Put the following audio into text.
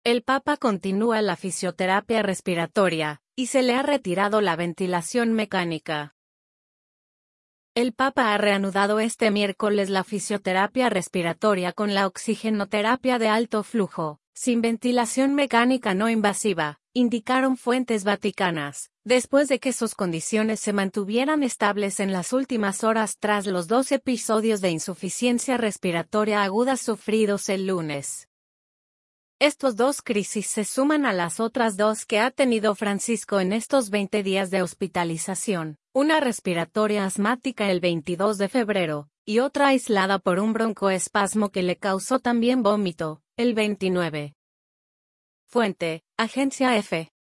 El Papa continúa la fisioterapia respiratoria, y se le ha retirado la ventilación mecánica. El Papa ha reanudado este miércoles la fisioterapia respiratoria con la oxigenoterapia de alto flujo, sin ventilación mecánica no invasiva, indicaron fuentes vaticanas, después de que sus condiciones se mantuvieran estables en las últimas horas tras los 2 episodios de insuficiencia respiratoria aguda sufridos el lunes. Estos 2 crisis se suman a las otras 2 que ha tenido Francisco en estos 20 días de hospitalización, una respiratoria asmática el 22 de febrero, y otra aislada por un broncoespasmo que le causó también vómito, el 29. Fuente, Agencia EFE.